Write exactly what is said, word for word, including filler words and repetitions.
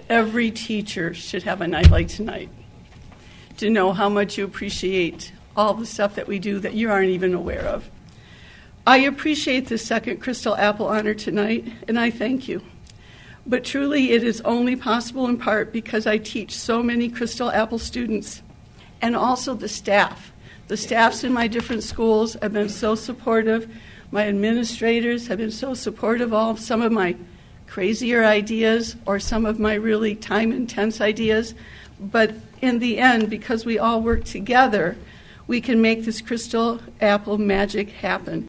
every teacher should have a night like tonight, to know how much you appreciate all the stuff that we do that you aren't even aware of. I appreciate the second Crystal Apple honor tonight, and I thank you. But truly, it is only possible in part because I teach so many Crystal Apple students, and also the staff. The staffs in my different schools have been so supportive. My administrators have been so supportive of some of my crazier ideas or some of my really time-intense ideas. But in the end, because we all work together, we can make this Crystal Apple magic happen.